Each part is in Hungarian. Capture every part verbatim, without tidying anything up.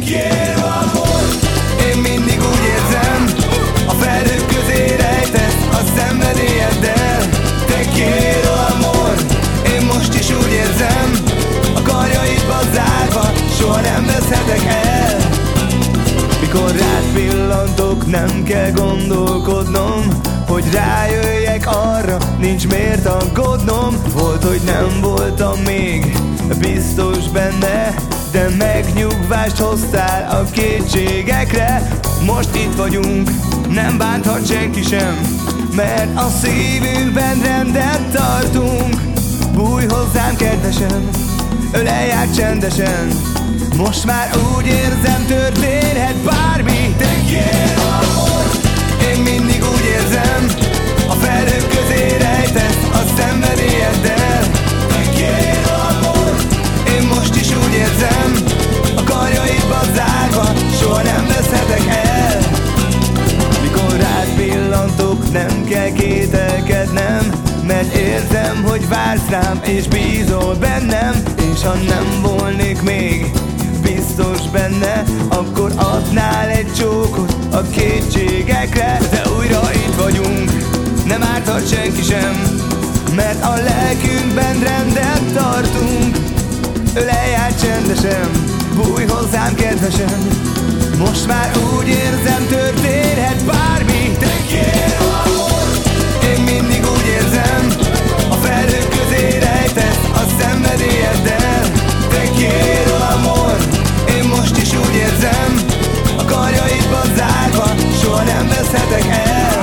quiero amor. Én mindig úgy érzem, a felhők közé rejtesz a szenvedélyeddel. Te quiero amor. Én most is úgy érzem, a karjaidba zárva soha nem veszhetek el. Mikor rád pillantok, nem kell gondolkodnom, hogy rájöjjek arra, nincs miért aggódnom. Volt, hogy nem voltam még biztos benne, de megnyugvást hoztál a kétségekre. Most itt vagyunk, nem bánthat senki sem, mert a szívünkben rendet tartunk. Bújj hozzám kedvesen, ölelj át csendesen, most már úgy érzem, történhet bármi. Te quiero amor. Én mindig úgy érzem, a felhők közé rejtesz a szenvedélyeddel. Te quiero amor. Én most is úgy érzem, a karjaidba zárva soha nem veszhetek el. Mikor rád pillantok, nem kell kételkednem, mert érzem, hogy vársz rám és bízol bennem. És ha nem volnék még biztos benne, akkor adnál egy csókot a kétségekre. De újra itt vagyunk, nem árthat senki sem, mert a lelkünkben rendet tartunk. Ölelj át csendesen, bújj hozzám kedvesen, most már úgy érzem, történhet bármi. Te quiero amor. Én mindig úgy érzem, a felhők közé rejtesz a szenvedélyeddel. Te quiero amor. Én most is úgy érzem, a karjaidba zárva soha nem veszhetek el.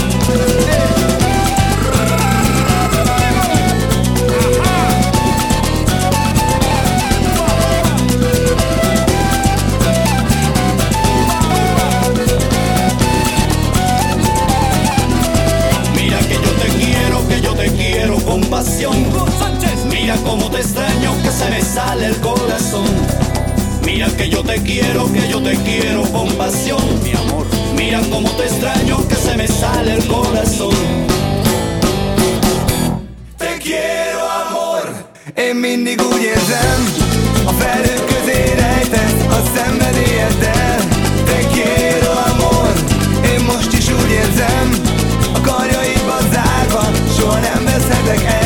Mira cómo te extraño, que se me sale el corazón. Mira que yo te quiero, que yo te quiero con pasión, mi amor. Mira cómo te extraño, que se me sale el corazón. Te quiero amor. Én mindig úgy érzem, a felhők közé rejtesz a szenvedélyeddel. Te quiero amor. Én most is úgy érzem, a karjaidba zárva soha nem veszhetek el.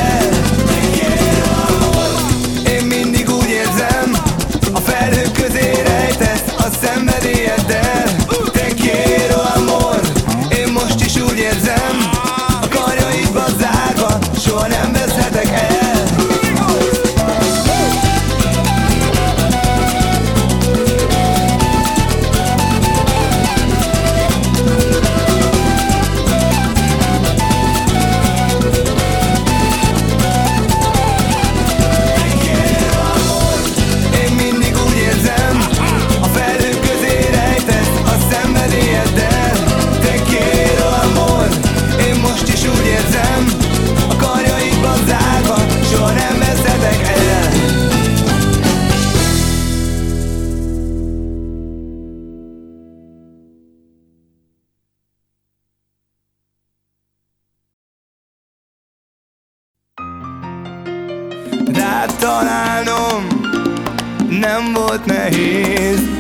Szenvedélyeddel. Te quiero amor. Én most is úgy érzem, a karjaidba zárva soha nem veszhetek el. Rád találnom nem volt nehéz,